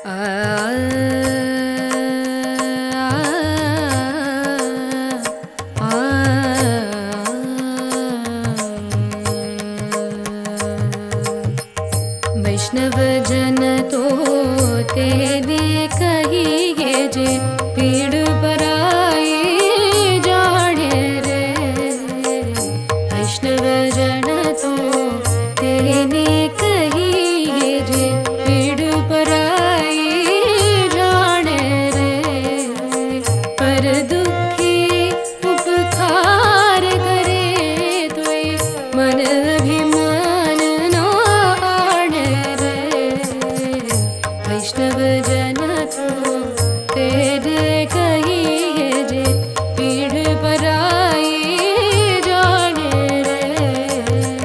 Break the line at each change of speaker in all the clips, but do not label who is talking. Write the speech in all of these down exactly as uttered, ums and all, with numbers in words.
वैष्णव जन तो तेरे कहिए जे पीड़ पराई जाने रे। वैष्णव जन तो तेरे कहिए जे पीड़ पराई जाने रे। पर दुखी उपकार करे तोय मन अभिमान न आने रे। वैष्णव जन तो तेरे कहिए जे पीड़ पराई जाने रे।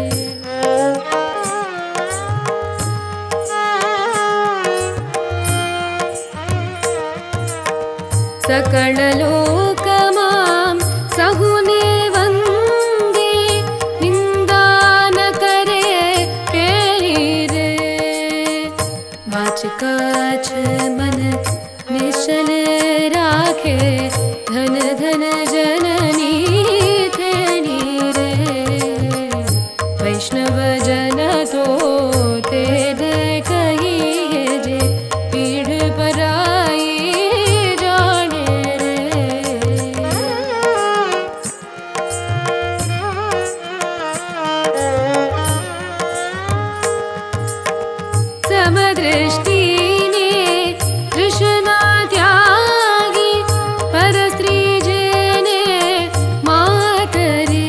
सकल लोक मां सहुने वंदे निंदा न करे केरी रे। वाच काछ मन निश्चल राखे धन धन जननी थेनी रे। वैष्णव जन तो तेरे कहिए जे पीड़ पराई जाने रे। समदृष्टि ने तृष्णा त्यागी पर स्त्री जेने मात रे।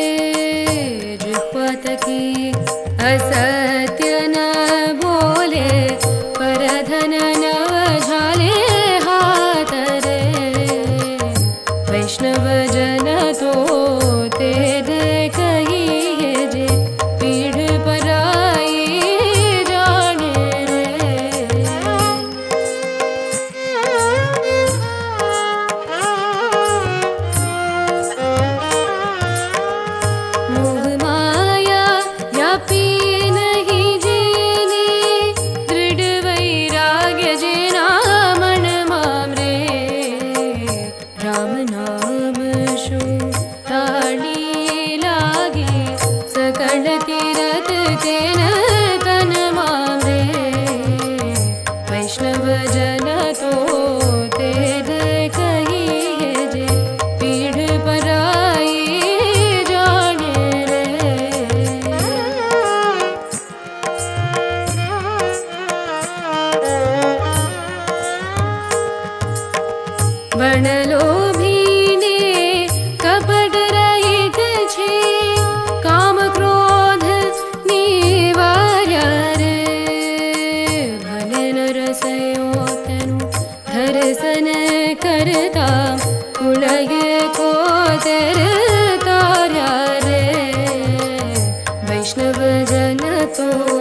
जिह्वत की असत्य न बोले पर धन न झाले हाथ रे। वैष्णव जन तो तेरे कहिए जे पीड़ पराई जाने रे। मोह माया व्यापी नहीं जेने दृढ़ वैराग्य जेना मन माम रे। राम नाम शु ताड़ी लागी सकल तीरथ तेन तन माम रे। वैष्णव जन तो तेरे कहिए जे पीड़ पराई जाने रे। वर्णलोभी ने कपट रहित छे काम क्रोध निवार्य रे। भले नर सयो तेनु दर्शन करता कुलय को तेर तार्या रे। वैष्णव जन तो